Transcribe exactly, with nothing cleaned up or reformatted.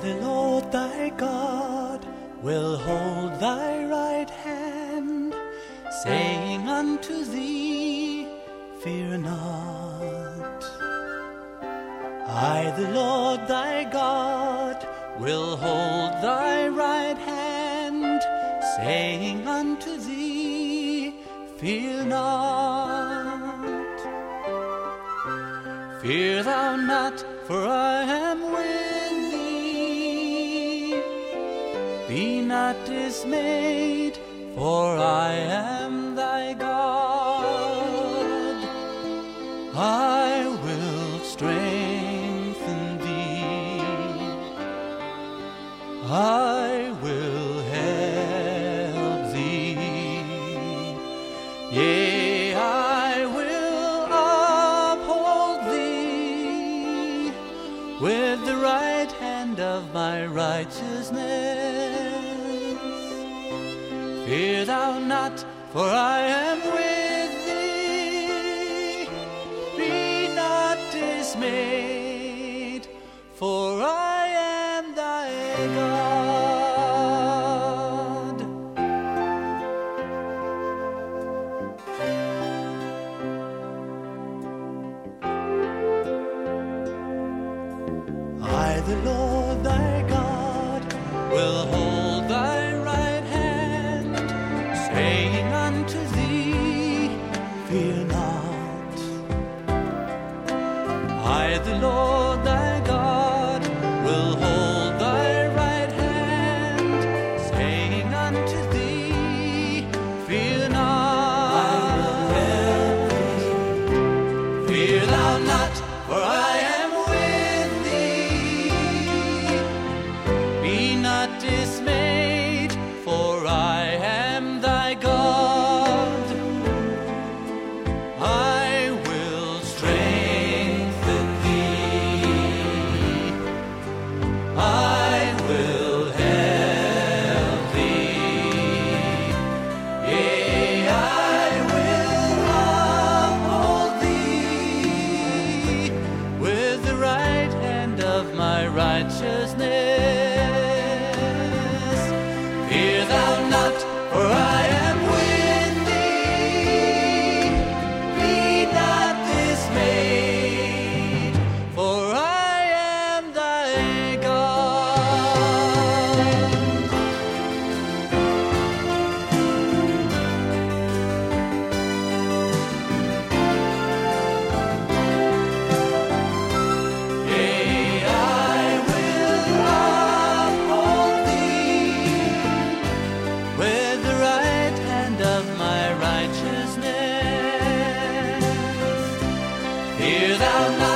the Lord thy God, will hold thy right hand, saying unto thee, fear not. I, the Lord thy God, will hold thy right hand, saying unto thee, fear not. Fear thou not, for I am with thee. Be not dismayed, for I am thy God. I will strengthen thee. I will help thee. Yea, I will uphold thee with the right hand of my righteousness. Fear thou not, for I am with thee. Be not dismayed, for I am thy God. I, the Lord thy God, will hold thy right hand, saying unto thee, fear not. I, the Lord thy God, will hold thy right hand, saying unto thee, fear not. I will help thee. Fear thou not, for I am with thee. Be not dismayed, for I am thy God. I will strengthen thee. I will help thee. Yea, I will uphold thee with the right hand of my righteousness. Fear thou not, for I am with thee. Be not dismayed, for I am thy God. Yea, I will uphold thee with the right hand of my righteousness. Fear thou not,